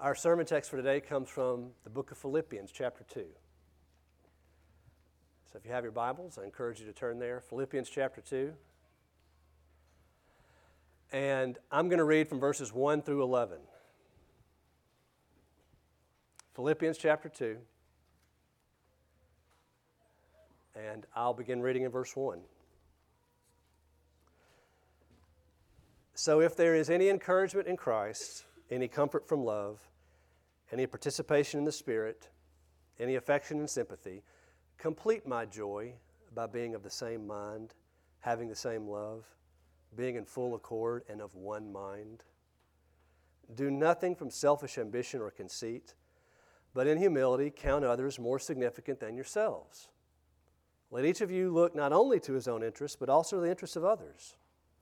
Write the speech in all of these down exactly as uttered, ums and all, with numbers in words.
Our sermon text for today comes from the book of Philippians, chapter two. So if you have your Bibles, I encourage you to turn there. Philippians chapter two. And I'm going to read from verses one through eleven. Philippians chapter two. And I'll begin reading in verse one. So if there is any encouragement in Christ, any comfort from love, any participation in the Spirit, any affection and sympathy, complete my joy by being of the same mind, having the same love, being in full accord and of one mind. Do nothing from selfish ambition or conceit, but in humility count others more significant than yourselves. Let each of you look not only to his own interests, but also to the interests of others.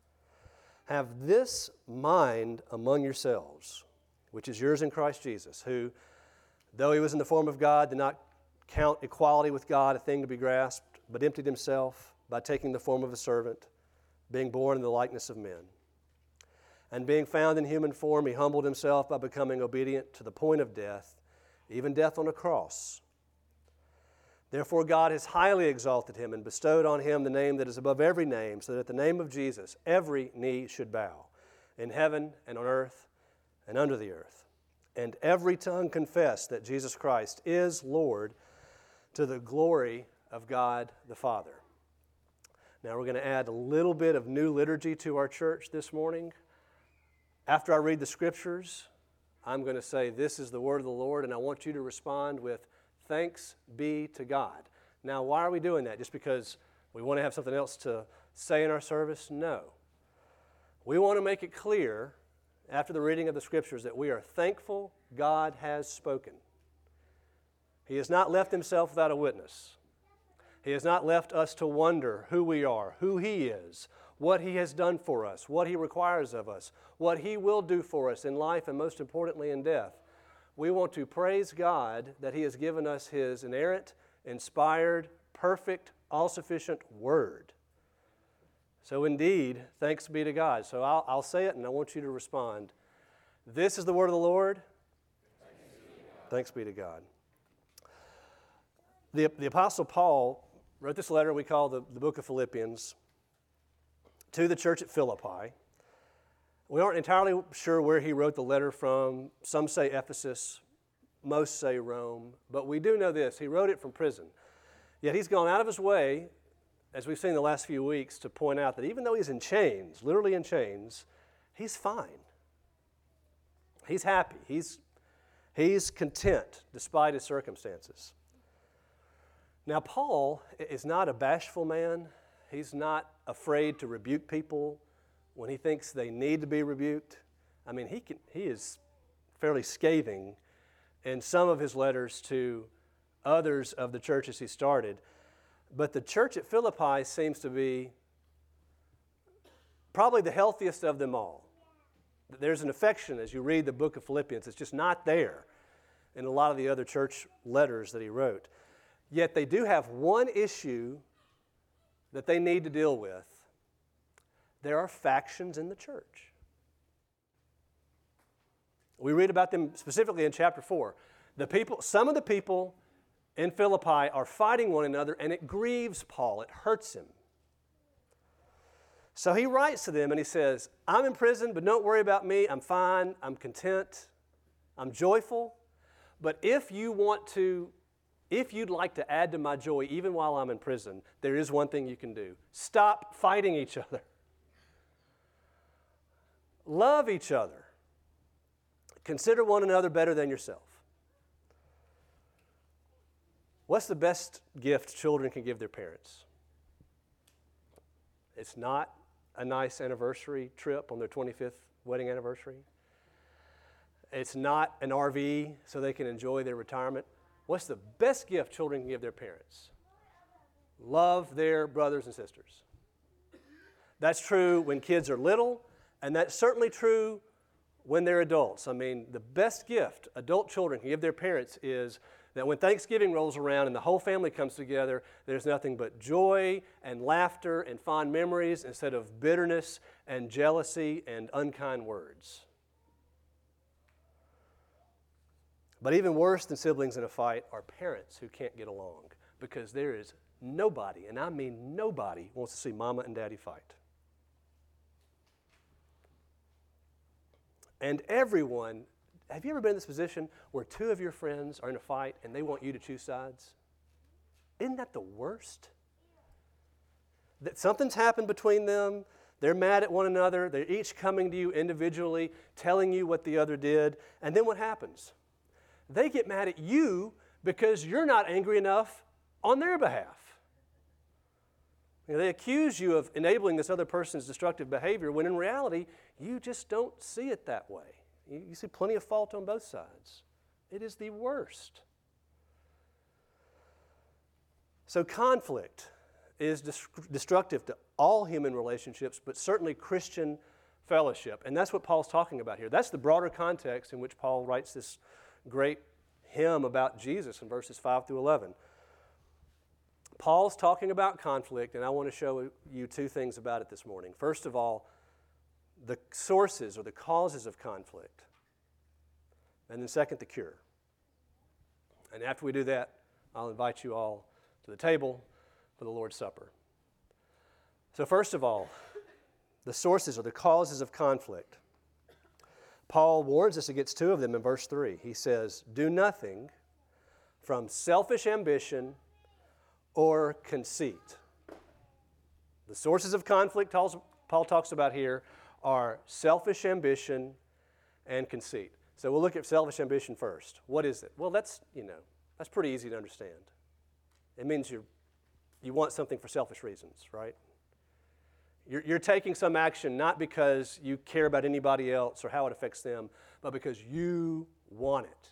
Have this mind among yourselves, which is yours in Christ Jesus, who, though he was in the form of God, did not count equality with God a thing to be grasped, but emptied himself by taking the form of a servant, being born in the likeness of men. And being found in human form, he humbled himself by becoming obedient to the point of death, even death on a cross. Therefore God has highly exalted him and bestowed on him the name that is above every name, so that at the name of Jesus every knee should bow, in heaven and on earth and under the earth, and every tongue confess that Jesus Christ is Lord, to the glory of God the Father. Now we're going to add a little bit of new liturgy to our church this morning. After I read the Scriptures, I'm going to say, "This is the word of the Lord," and I want you to respond with, "Thanks be to God." Now, why are we doing that? Just because we want to have something else to say in our service? No. We want to make it clear after the reading of the Scriptures that we are thankful God has spoken. He has not left himself without a witness. He has not left us to wonder who we are, who he is, what he has done for us, what he requires of us, what he will do for us in life and most importantly in death. We want to praise God that he has given us his inerrant, inspired, perfect, all-sufficient word. So indeed, thanks be to God. So I'll, I'll say it and I want you to respond. This is the word of the Lord. Thanks be to God. Thanks be to God. The, the Apostle Paul wrote this letter we call the, the book of Philippians to the church at Philippi. We aren't entirely sure where he wrote the letter from. Some say Ephesus, most say Rome, but we do know this. He wrote it from prison. Yet he's gone out of his way, as we've seen the last few weeks, to point out that even though he's in chains, literally in chains, he's fine. He's happy. He's, he's content despite his circumstances. Now, Paul is not a bashful man. He's not afraid to rebuke people when he thinks they need to be rebuked. I mean, he can, he is fairly scathing in some of his letters to others of the churches he started. But the church at Philippi seems to be probably the healthiest of them all. There's an affection as you read the book of Philippians. It's just not there in a lot of the other church letters that he wrote. Yet they do have one issue that they need to deal with. There are factions in the church. We read about them specifically in chapter four. The people, some of the people in Philippi are fighting one another, and it grieves Paul. It hurts him. So he writes to them and he says, "I'm in prison, but don't worry about me. I'm fine. I'm content. I'm joyful. But if you want to, if you'd like to add to my joy even while I'm in prison, there is one thing you can do. Stop fighting each other. Love each other. Consider one another better than yourself." What's the best gift children can give their parents? It's not a nice anniversary trip on their twenty-fifth wedding anniversary. It's not an R V so they can enjoy their retirement. What's the best gift children can give their parents? Love their brothers and sisters. That's true when kids are little, and that's certainly true when they're adults. I mean, the best gift adult children can give their parents is that when Thanksgiving rolls around and the whole family comes together, there's nothing but joy and laughter and fond memories instead of bitterness and jealousy and unkind words. But even worse than siblings in a fight are parents who can't get along, because there is nobody, and I mean nobody, wants to see mama and daddy fight. And everyone, have you ever been in this position where two of your friends are in a fight and they want you to choose sides? Isn't that the worst? That something's happened between them, they're mad at one another, they're each coming to you individually, telling you what the other did, and then what happens? They get mad at you because you're not angry enough on their behalf. You know, they accuse you of enabling this other person's destructive behavior when in reality, you just don't see it that way. You, you see plenty of fault on both sides. It is the worst. So conflict is destructive to all human relationships, but certainly Christian fellowship. And that's what Paul's talking about here. That's the broader context in which Paul writes this great hymn about Jesus in verses five through eleven. Paul's talking about conflict, and I want to show you two things about it this morning. First of all, the sources or the causes of conflict. And then second, the cure. And after we do that, I'll invite you all to the table for the Lord's Supper. So first of all, the sources or the causes of conflict. Paul warns us against two of them in verse three. He says, do nothing from selfish ambition or conceit. The sources of conflict Paul talks about here are selfish ambition and conceit. So we'll look at selfish ambition first. What is it? Well, that's, you know, that's pretty easy to understand. It means you you want something for selfish reasons, right? You're, you're taking some action not because you care about anybody else or how it affects them, but because you want it.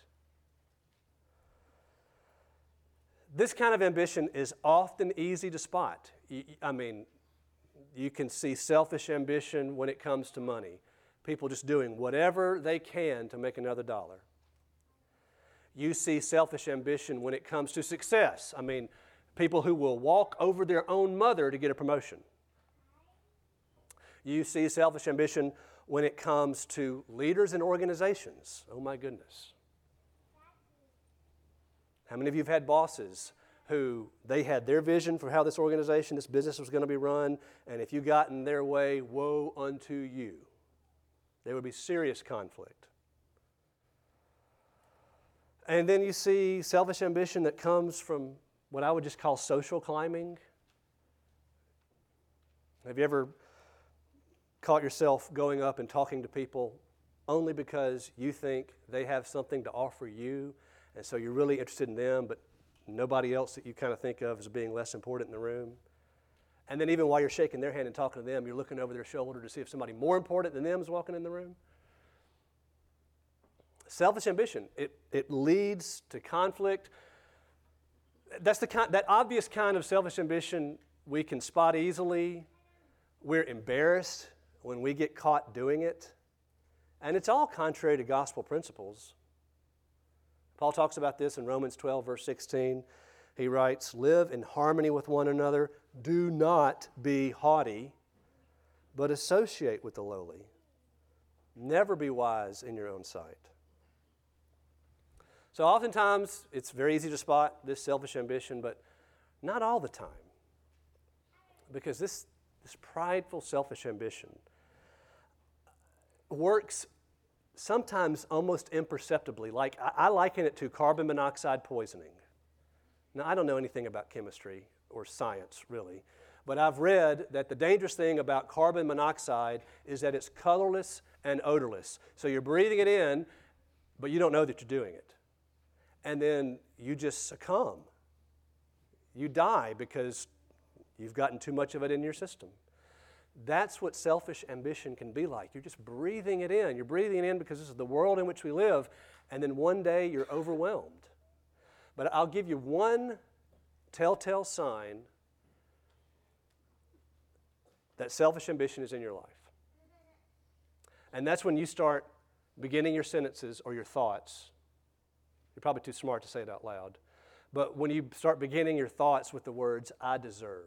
This kind of ambition is often easy to spot. I mean, you can see selfish ambition when it comes to money. People just doing whatever they can to make another dollar. You see selfish ambition when it comes to success. I mean, people who will walk over their own mother to get a promotion. You see selfish ambition when it comes to leaders and organizations. Oh my goodness. How many of you have had bosses who they had their vision for how this organization, this business was going to be run, and if you got in their way, woe unto you. There would be serious conflict. And then you see selfish ambition that comes from what I would just call social climbing. Have you ever caught yourself going up and talking to people only because you think they have something to offer you, and so you're really interested in them, but nobody else that you kind of think of as being less important in the room? And then even while you're shaking their hand and talking to them, you're looking over their shoulder to see if somebody more important than them is walking in the room? Selfish ambition, it, it leads to conflict. That's the kind, that obvious kind of selfish ambition we can spot easily. We're embarrassed when we get caught doing it. And it's all contrary to gospel principles. Paul talks about this in Romans twelve, verse sixteen. He writes, live in harmony with one another. Do not be haughty, but associate with the lowly. Never be wise in your own sight. So oftentimes, it's very easy to spot this selfish ambition, but not all the time. Because this, this prideful, selfish ambition works sometimes almost imperceptibly. Like I, I liken it to carbon monoxide poisoning. Now, I don't know anything about chemistry or science, really, but I've read that the dangerous thing about carbon monoxide is that it's colorless and odorless. So you're breathing it in, but you don't know that you're doing it. And then you just succumb. You die because you've gotten too much of it in your system. That's what selfish ambition can be like. You're just breathing it in. You're breathing it in because this is the world in which we live, and then one day you're overwhelmed. But I'll give you one telltale sign that selfish ambition is in your life. And that's when you start beginning your sentences or your thoughts. You're probably too smart to say it out loud. But when you start beginning your thoughts with the words, I deserve.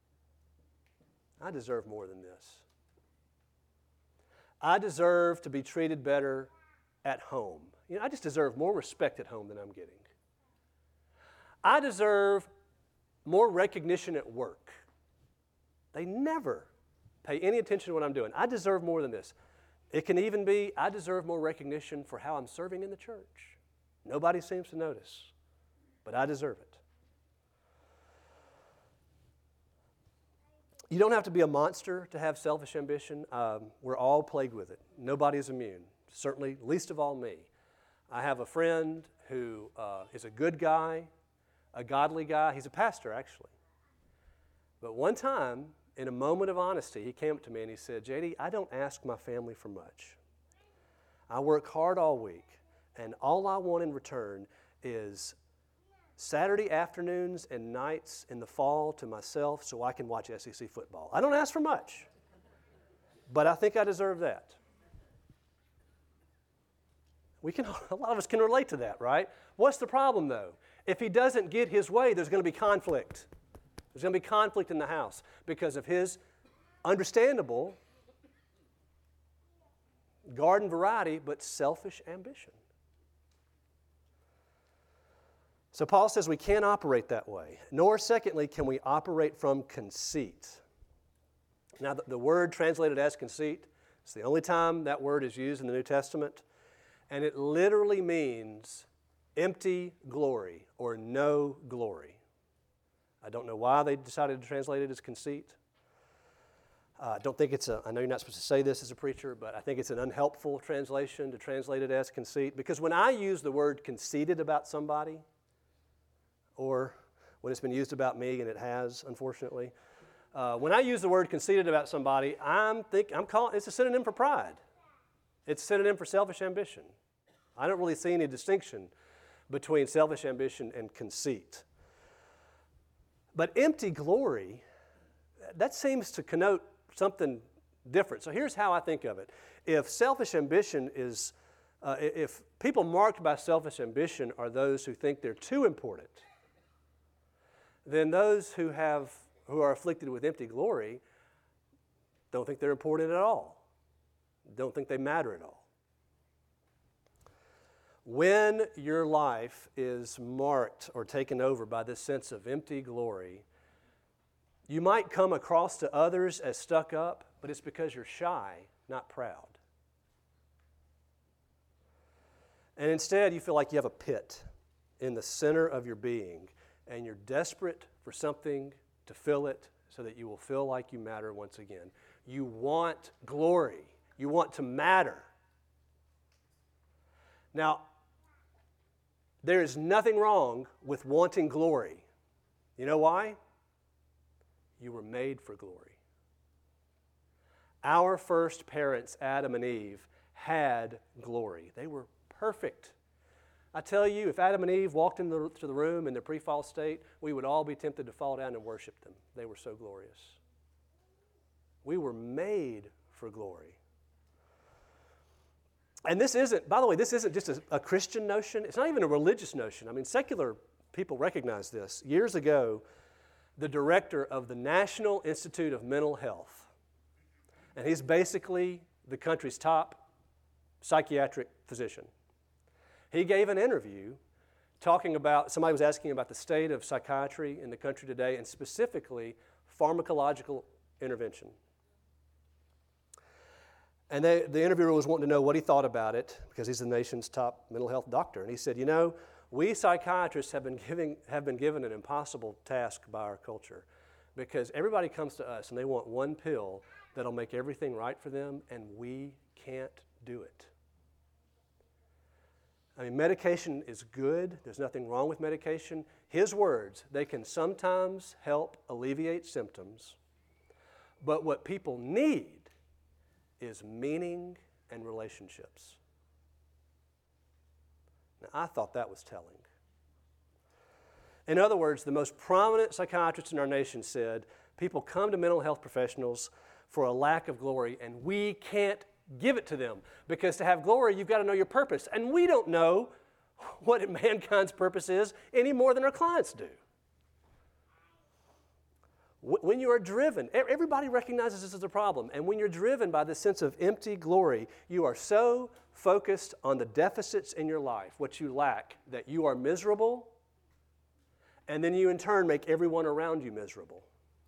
I deserve more than this. I deserve to be treated better at home. You know, I just deserve more respect at home than I'm getting. I deserve more recognition at work. They never pay any attention to what I'm doing. I deserve more than this. It can even be, I deserve more recognition for how I'm serving in the church. Nobody seems to notice, but I deserve it. You don't have to be a monster to have selfish ambition. Um, we're all plagued with it. Nobody is immune, certainly least of all me. I have a friend who uh, is a good guy, a godly guy. He's a pastor, actually. But one time, in a moment of honesty, he came up to me and he said, J D, I don't ask my family for much. I work hard all week, and all I want in return is Saturday afternoons and nights in the fall to myself so I can watch S E C football. I don't ask for much, but I think I deserve that. We can, a lot of us can relate to that, right? What's the problem, though? If he doesn't get his way, there's going to be conflict. There's going to be conflict in the house because of his understandable garden variety, but selfish ambition. So Paul says we can't operate that way, nor, secondly, can we operate from conceit. Now, the, the word translated as conceit, it's the only time that word is used in the New Testament, and it literally means empty glory or no glory. I don't know why they decided to translate it as conceit. I uh, don't think it's a, I know you're not supposed to say this as a preacher, but I think it's an unhelpful translation to translate it as conceit, because when I use the word conceited about somebody, or when it's been used about me, and it has, unfortunately. Uh, when I use the word conceited about somebody, I'm think I'm calling it's a synonym for pride. It's a synonym for selfish ambition. I don't really see any distinction between selfish ambition and conceit. But empty glory, that seems to connote something different. So here's how I think of it. If selfish ambition is, uh, if people marked by selfish ambition are those who think they're too important, then those who have who are afflicted with empty glory don't think they're important at all, don't think they matter at all. When your life is marked or taken over by this sense of empty glory, you might come across to others as stuck up, but it's because you're shy, not proud. And instead, you feel like you have a pit in the center of your being, and you're desperate for something to fill it so that you will feel like you matter once again. You want glory. You want to matter. Now, there is nothing wrong with wanting glory. You know why? You were made for glory. Our first parents, Adam and Eve, had glory. They were perfect. I tell you, if Adam and Eve walked into the, the room in their pre-fall state, we would all be tempted to fall down and worship them. They were so glorious. We were made for glory. And this isn't, by the way, this isn't just a, a Christian notion. It's not even a religious notion. I mean, secular people recognize this. Years ago, the director of the National Institute of Mental Health, and he's basically the country's top psychiatric physician. He gave an interview talking about, somebody was asking about the state of psychiatry in the country today, and specifically pharmacological intervention. And they, the interviewer was wanting to know what he thought about it, because he's the nation's top mental health doctor. And he said, you know, we psychiatrists have been, giving, have been given an impossible task by our culture, because everybody comes to us and they want one pill that'll make everything right for them, and we can't do it. I mean, medication is good. There's nothing wrong with medication. His words, they can sometimes help alleviate symptoms, but what people need is meaning and relationships. Now, I thought that was telling. In other words, the most prominent psychiatrist in our nation said, people come to mental health professionals for a lack of glory, and we can't give it to them, because to have glory, you've got to know your purpose. And we don't know what mankind's purpose is any more than our clients do. When you are driven, everybody recognizes this as a problem, and when you're driven by this sense of empty glory, you are so focused on the deficits in your life, what you lack, that you are miserable, and then you in turn make everyone around you miserable.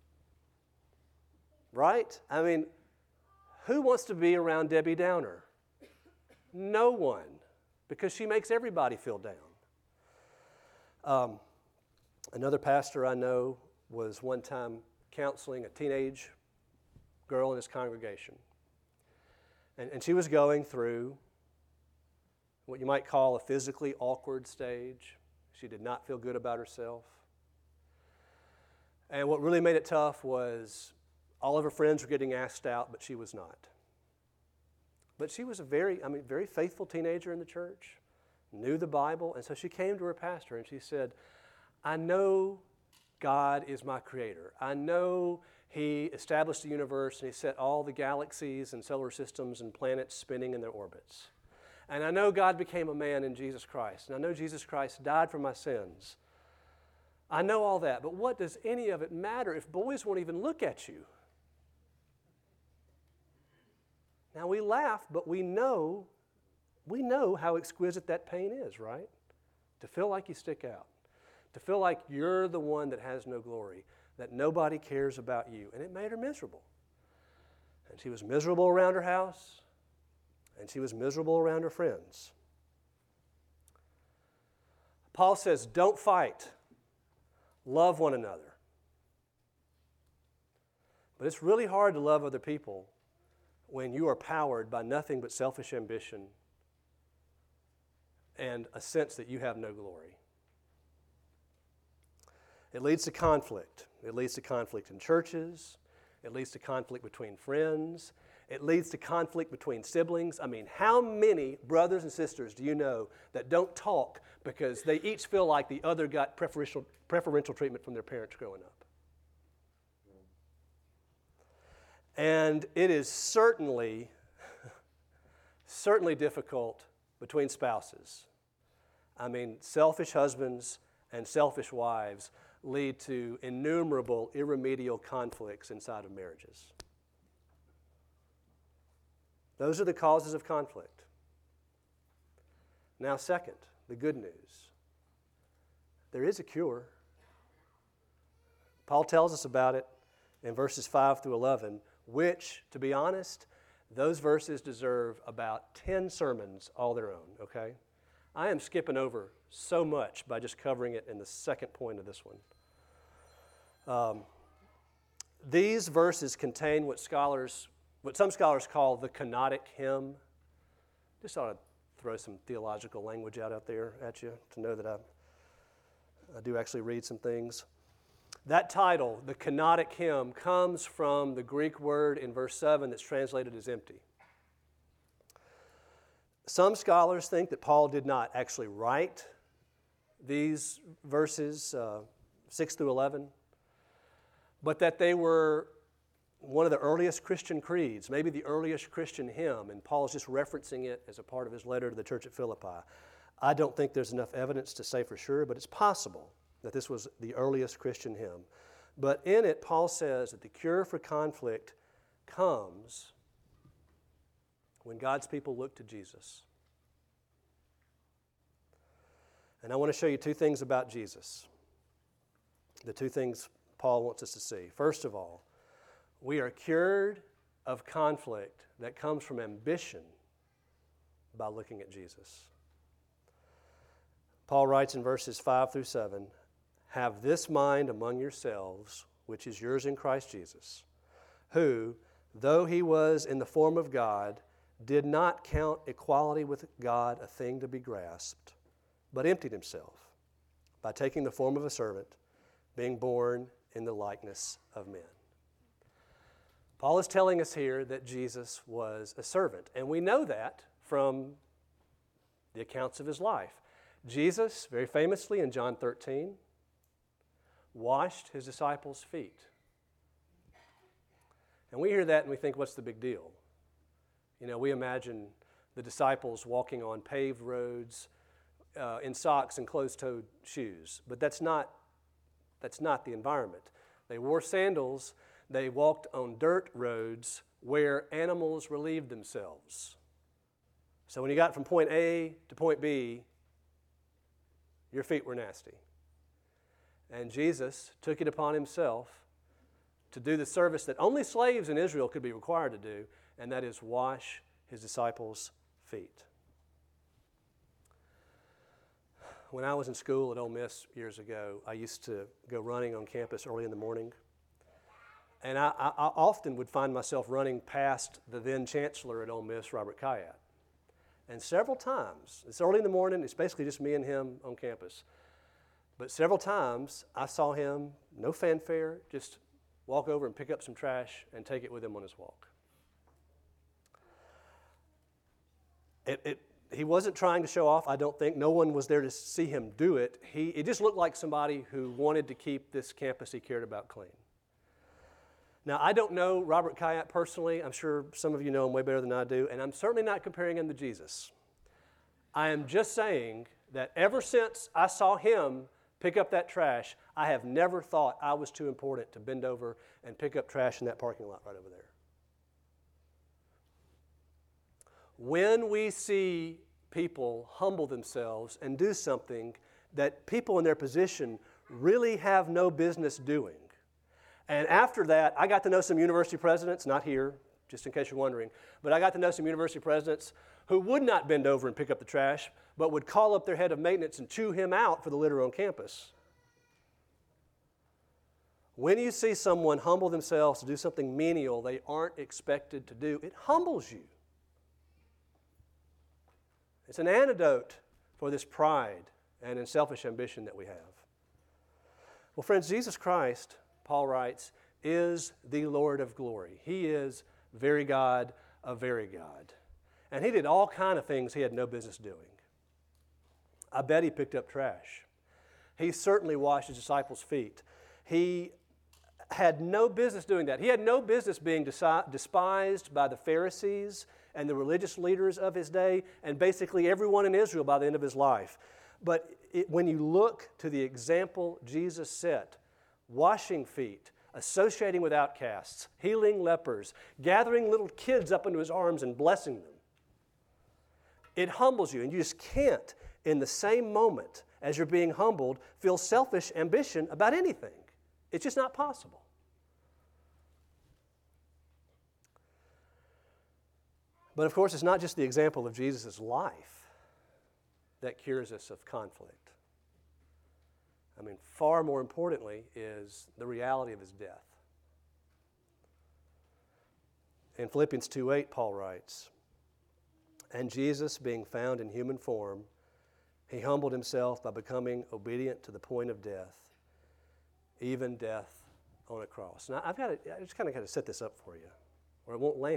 Right? I mean, who wants to be around Debbie Downer? No one, because she makes everybody feel down. Um, another pastor I know was one time counseling a teenage girl in his congregation. And, and she was going through what you might call a physically awkward stage. She did not feel good about herself. And what really made it tough was all of her friends were getting asked out, but she was not. But she was a very, I mean, very faithful teenager in the church, knew the Bible, and so she came to her pastor and she said, I know God is my creator. I know He established the universe and He set all the galaxies and solar systems and planets spinning in their orbits. And I know God became a man in Jesus Christ. And I know Jesus Christ died for my sins. I know all that, but what does any of it matter if boys won't even look at you? Now we laugh, but we know, we know how exquisite that pain is, right? To feel like you stick out. To feel like you're the one that has no glory, that nobody cares about you. And it made her miserable. And she was miserable around her house, and she was miserable around her friends. Paul says, don't fight. Love one another. But it's really hard to love other people when you are powered by nothing but selfish ambition and a sense that you have no glory. It leads to conflict. It leads to conflict in churches. It leads to conflict between friends. It leads to conflict between siblings. I mean, how many brothers and sisters do you know that don't talk because they each feel like the other got preferential, preferential treatment from their parents growing up? And it is certainly, certainly difficult between spouses. I mean, selfish husbands and selfish wives lead to innumerable irremediable conflicts inside of marriages. Those are the causes of conflict. Now, second, the good news. There is a cure. Paul tells us about it in verses five through eleven, which, to be honest, those verses deserve about ten sermons all their own, okay? I am skipping over so much by just covering it in the second point of this one. Um, these verses contain what scholars, what some scholars call the kenotic hymn. Just ought to throw some theological language out out there at you to know that I, I do actually read some things. That title, the kenotic hymn, comes from the Greek word in verse seven that's translated as empty. Some scholars think that Paul did not actually write these verses, uh, six through eleven, but that they were one of the earliest Christian creeds, maybe the earliest Christian hymn, and Paul's just referencing it as a part of his letter to the church at Philippi. I don't think there's enough evidence to say for sure, but it's possible that this was the earliest Christian hymn. But in it, Paul says that the cure for conflict comes when God's people look to Jesus. And I want to show you two things about Jesus. The two things Paul wants us to see. First of all, we are cured of conflict that comes from ambition by looking at Jesus. Paul writes in verses five through seven, have this mind among yourselves, which is yours in Christ Jesus, who, though he was in the form of God, did not count equality with God a thing to be grasped, but emptied himself by taking the form of a servant, being born in the likeness of men. Paul is telling us here that Jesus was a servant, and we know that from the accounts of his life. Jesus, very famously in John thirteen, washed his disciples' feet. And we hear that and we think, what's the big deal? You know, we imagine the disciples walking on paved roads uh, in socks and closed-toed shoes, but that's not, that's not the environment. They wore sandals. They walked on dirt roads where animals relieved themselves. So when you got from point A to point B, your feet were nasty. And Jesus took it upon himself to do the service that only slaves in Israel could be required to do, and that is wash his disciples' feet. When I was in school at Ole Miss years ago, I used to go running on campus early in the morning. And I, I, I often would find myself running past the then chancellor at Ole Miss, Robert Kayat. And several times, it's early in the morning, it's basically just me and him on campus. But several times I saw him, no fanfare, just walk over and pick up some trash and take it with him on his walk. It, it, he wasn't trying to show off, I don't think. No one was there to see him do it. He, it just looked like somebody who wanted to keep this campus he cared about clean. Now, I don't know Robert Kayat personally. I'm sure some of you know him way better than I do, and I'm certainly not comparing him to Jesus. I am just saying that ever since I saw him pick up that trash, I have never thought I was too important to bend over and pick up trash in that parking lot right over there. When we see people humble themselves and do something that people in their position really have no business doing, and after that, I got to know some university presidents, not here, just in case you're wondering, but I got to know some university presidents who would not bend over and pick up the trash, but would call up their head of maintenance and chew him out for the litter on campus. When you see someone humble themselves to do something menial they aren't expected to do, it humbles you. It's an antidote for this pride and selfish ambition that we have. Well, friends, Jesus Christ, Paul writes, is the Lord of glory. He is very God of very God. And he did all kinds of things he had no business doing. I bet he picked up trash. He certainly washed his disciples' feet. He had no business doing that. He had no business being desi- despised by the Pharisees and the religious leaders of his day, and basically everyone in Israel by the end of his life. But it, when you look to the example Jesus set, washing feet, associating with outcasts, healing lepers, gathering little kids up into his arms and blessing them, it humbles you, and you just can't, in the same moment as you're being humbled, feel selfish ambition about anything. It's just not possible. But of course, it's not just the example of Jesus' life that cures us of conflict. I mean, far more importantly is the reality of his death. In Philippians two eight, Paul writes, "And Jesus, being found in human form, he humbled himself by becoming obedient to the point of death, even death on a cross." Now, I've got to, I just kind of got to set this up for you, or it won't land.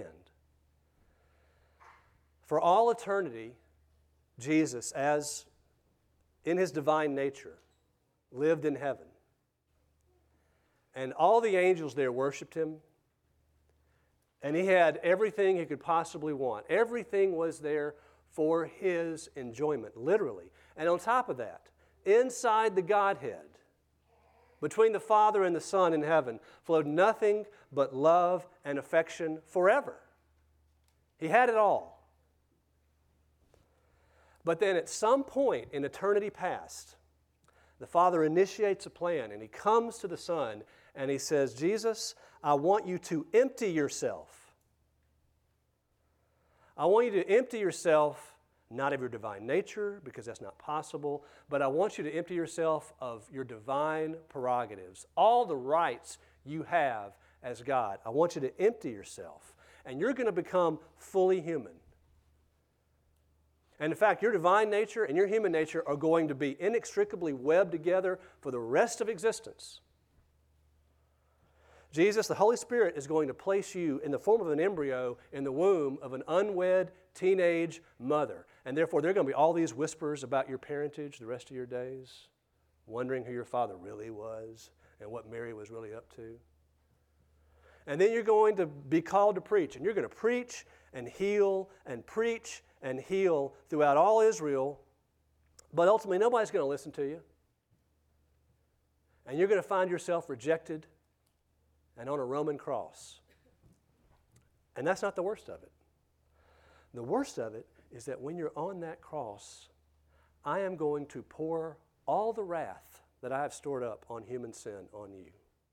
For all eternity, Jesus, as in his divine nature, lived in heaven. And all the angels there worshiped him. And he had everything he could possibly want. Everything was there for his enjoyment, literally. And on top of that, inside the Godhead, between the Father and the Son in heaven, flowed nothing but love and affection forever. He had it all. But then at some point in eternity past, the Father initiates a plan, and he comes to the Son, and he says, "Jesus, I want you to empty yourself. I want you to empty yourself, not of your divine nature, because that's not possible, but I want you to empty yourself of your divine prerogatives, all the rights you have as God. I want you to empty yourself, and you're going to become fully human. And in fact, your divine nature and your human nature are going to be inextricably webbed together for the rest of existence. Jesus, the Holy Spirit, is going to place you in the form of an embryo in the womb of an unwed teenage mother. And therefore, there are going to be all these whispers about your parentage the rest of your days, wondering who your father really was and what Mary was really up to. And then you're going to be called to preach, and you're going to preach and heal and preach and heal throughout all Israel, but ultimately nobody's going to listen to you. And you're going to find yourself rejected and on a Roman cross. And that's not the worst of it. The worst of it is that when you're on that cross, I am going to pour all the wrath that I have stored up on human sin on you.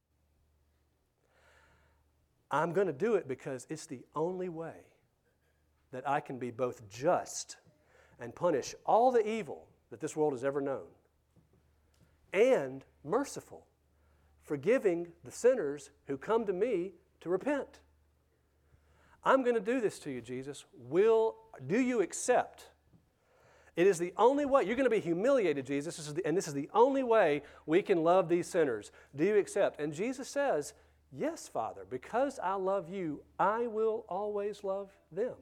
I'm going to do it because it's the only way that I can be both just and punish all the evil that this world has ever known, and merciful, forgiving the sinners who come to me to repent. I'm going to do this to you, Jesus. Will, do you accept? It is the only way. You're going to be humiliated, Jesus, this is the, and this is the only way we can love these sinners. Do you accept? And Jesus says, yes, Father, because I love you, I will always love them.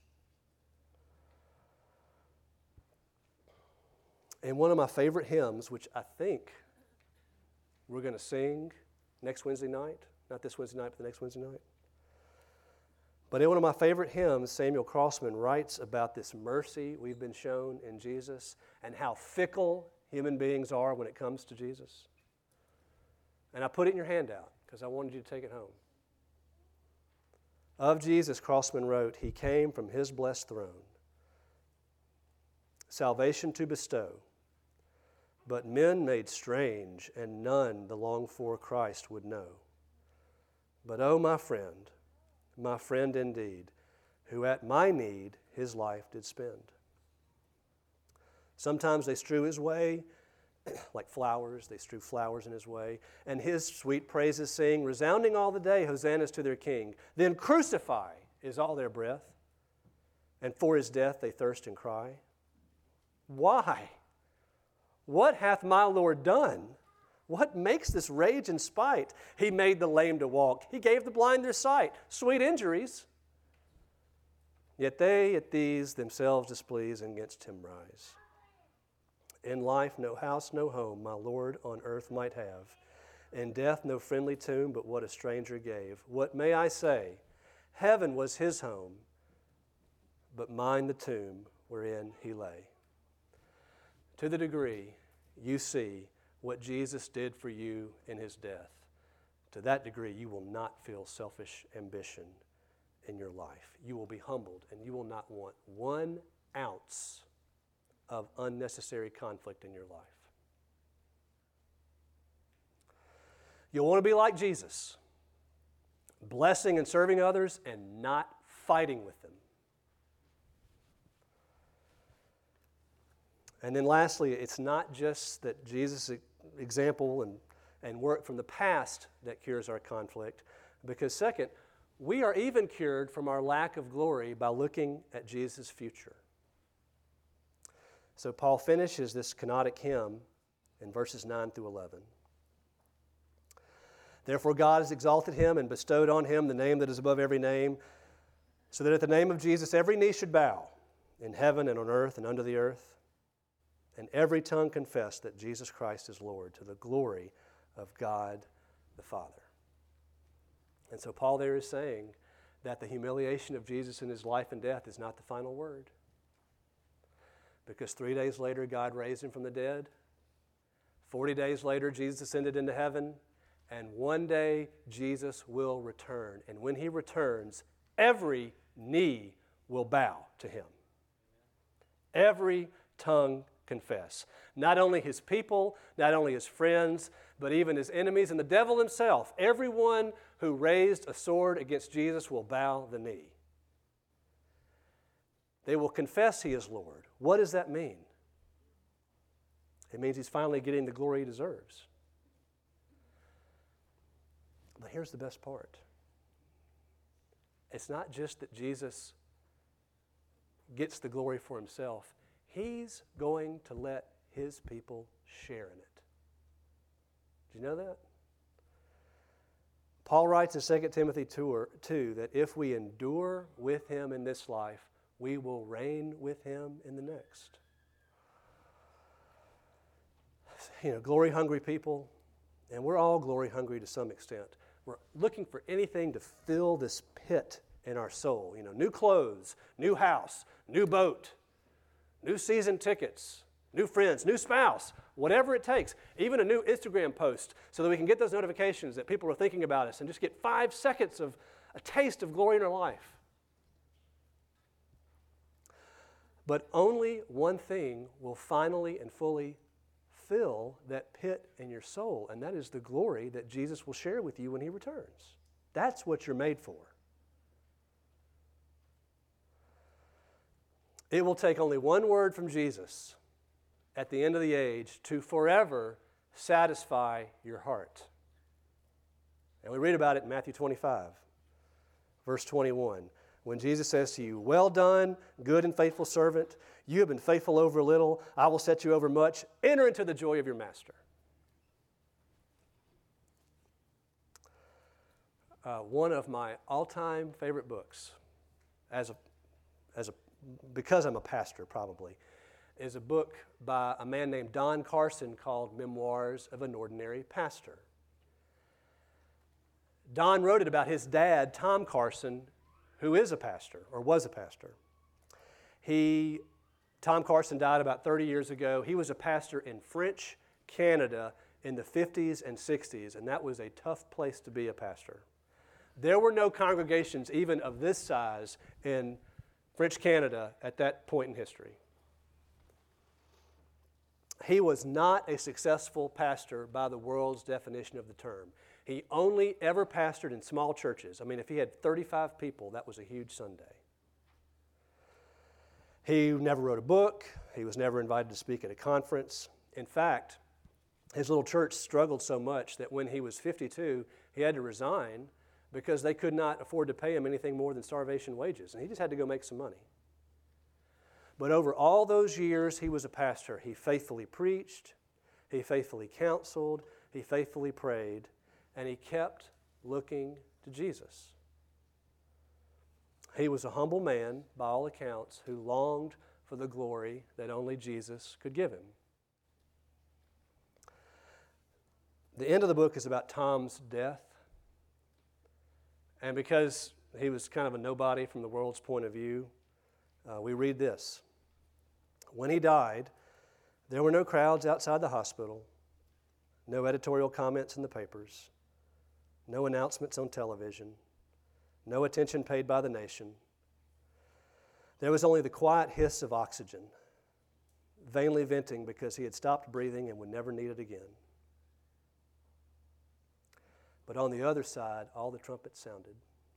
And one of my favorite hymns, which I think we're going to sing next Wednesday night, not this Wednesday night, but the next Wednesday night. But in one of my favorite hymns, Samuel Crossman writes about this mercy we've been shown in Jesus and how fickle human beings are when it comes to Jesus. And I put it in your handout because I wanted you to take it home. Of Jesus, Crossman wrote, He came from His blessed throne, salvation to bestow, but men made strange, and none the longed-for Christ would know. But oh, my friend, my friend indeed, who at my need His life did spend. Sometimes they strew His way, like flowers, they strew flowers in His way, and His sweet praises sing, resounding all the day, hosannas to their King. Then crucify is all their breath, and for His death they thirst and cry. Why? What hath my Lord done? What makes this rage and spite? He made the lame to walk. He gave the blind their sight. Sweet injuries. Yet they at these themselves displease and against Him rise. In life no house, no home my Lord on earth might have. In death no friendly tomb, but what a stranger gave. What may I say? Heaven was His home, but mine the tomb wherein He lay. To the degree you see what Jesus did for you in His death, to that degree you will not feel selfish ambition in your life. You will be humbled, and you will not want one ounce of unnecessary conflict in your life. You'll want to be like Jesus, blessing and serving others and not fighting with them. And then lastly, it's not just that Jesus' example and, and work from the past that cures our conflict, because second, we are even cured from our lack of glory by looking at Jesus' future. So Paul finishes this kenotic hymn in verses nine through eleven. Therefore God has exalted Him and bestowed on Him the name that is above every name, so that at the name of Jesus every knee should bow, in heaven and on earth and under the earth, and every tongue confess that Jesus Christ is Lord, to the glory of God the Father. And so Paul there is saying that the humiliation of Jesus in His life and death is not the final word. Because three days later, God raised Him from the dead. Forty days later, Jesus ascended into heaven. And one day, Jesus will return. And when He returns, every knee will bow to Him. Every tongue confess. Not only His people, not only His friends, but even His enemies and the devil himself. Everyone who raised a sword against Jesus will bow the knee. They will confess He is Lord. What does that mean? It means He's finally getting the glory He deserves. But here's the best part. It's not just that Jesus gets the glory for Himself. He's going to let His people share in it. Do you know that? Paul writes in Second Timothy two that if we endure with Him in this life, we will reign with Him in the next. You know, glory-hungry people, and we're all glory-hungry to some extent. We're looking for anything to fill this pit in our soul. You know, new clothes, new house, new boat, new season tickets, new friends, new spouse, whatever it takes. Even a new Instagram post so that we can get those notifications that people are thinking about us and just get five seconds of a taste of glory in our life. But only one thing will finally and fully fill that pit in your soul, and that is the glory that Jesus will share with you when He returns. That's what you're made for. It will take only one word from Jesus at the end of the age to forever satisfy your heart. And we read about it in Matthew twenty-five, verse twenty-one. When Jesus says to you, "Well done, good and faithful servant. You have been faithful over a little. I will set you over much. Enter into the joy of your master." Uh, one of my all-time favorite books, as a, as a, because I'm a pastor probably, is a book by a man named Don Carson called Memoirs of an Ordinary Pastor. Don wrote it about his dad, Tom Carson, who is a pastor, or was a pastor. He, Tom Carson died about thirty years ago. He was a pastor in French Canada in the fifties and sixties, and that was a tough place to be a pastor. There were no congregations even of this size in French Canada at that point in history. He was not a successful pastor by the world's definition of the term. He only ever pastored in small churches. I mean, if he had thirty-five people, that was a huge Sunday. He never wrote a book. He was never invited to speak at a conference. In fact, his little church struggled so much that when he was fifty-two, he had to resign because they could not afford to pay him anything more than starvation wages, and he just had to go make some money. But over all those years he was a pastor, he faithfully preached, he faithfully counseled, he faithfully prayed, and he kept looking to Jesus. He was a humble man, by all accounts, who longed for the glory that only Jesus could give him. The end of the book is about Tom's death. And because he was kind of a nobody from the world's point of view, uh, we read this. When he died, there were no crowds outside the hospital, no editorial comments in the papers, no announcements on television, no attention paid by the nation. There was only the quiet hiss of oxygen, vainly venting because he had stopped breathing and would never need it again. But on the other side, all the trumpets sounded.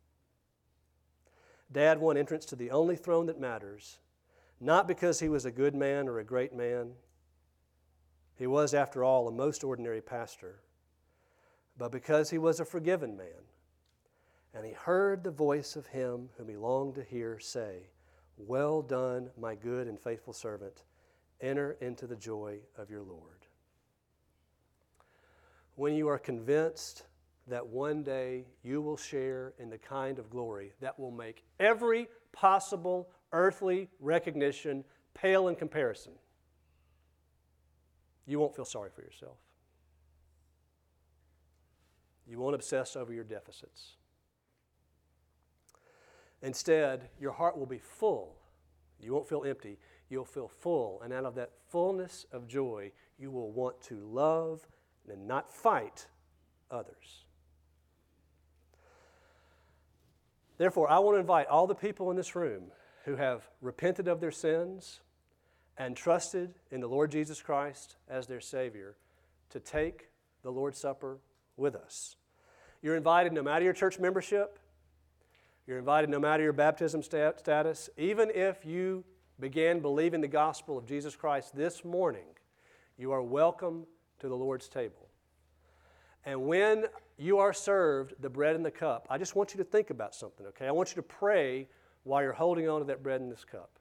Dad won entrance to the only throne that matters, not because he was a good man or a great man. He was, after all, a most ordinary pastor, but because he was a forgiven man. And he heard the voice of him whom he longed to hear say, "Well done, my good and faithful servant. Enter into the joy of your Lord." When you are convinced that one day you will share in the kind of glory that will make every possible earthly recognition pale in comparison, you won't feel sorry for yourself. You won't obsess over your deficits. Instead, your heart will be full. You won't feel empty. You'll feel full. And out of that fullness of joy, you will want to love and not fight others. Therefore, I want to invite all the people in this room who have repented of their sins and trusted in the Lord Jesus Christ as their Savior to take the Lord's Supper with us. You're invited no matter your church membership. You're invited no matter your baptism stat- status. Even if you began believing the gospel of Jesus Christ this morning, you are welcome to the Lord's table. And when you are served the bread and the cup, I just want you to think about something, okay? I want you to pray while you're holding on to that bread and this cup.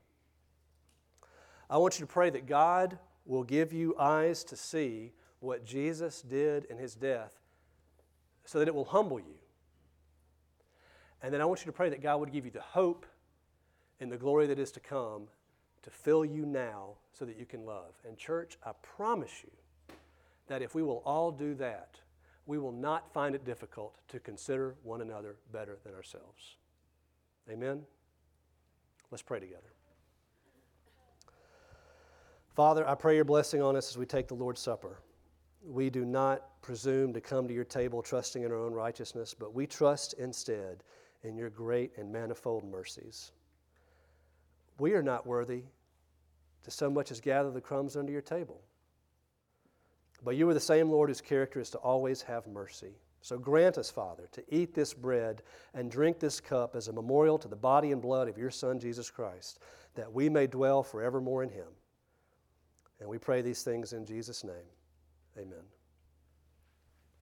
I want you to pray that God will give you eyes to see what Jesus did in His death so that it will humble you. And then I want you to pray that God would give you the hope and the glory that is to come to fill you now so that you can love. And church, I promise you that if we will all do that, we will not find it difficult to consider one another better than ourselves. Amen? Let's pray together. Father, I pray your blessing on us as we take the Lord's Supper. We do not presume to come to your table trusting in our own righteousness, but we trust instead in your great and manifold mercies. We are not worthy to so much as gather the crumbs under your table. But you are the same Lord whose character is to always have mercy. So grant us, Father, to eat this bread and drink this cup as a memorial to the body and blood of your Son, Jesus Christ, that we may dwell forevermore in him. And we pray these things in Jesus' name. Amen.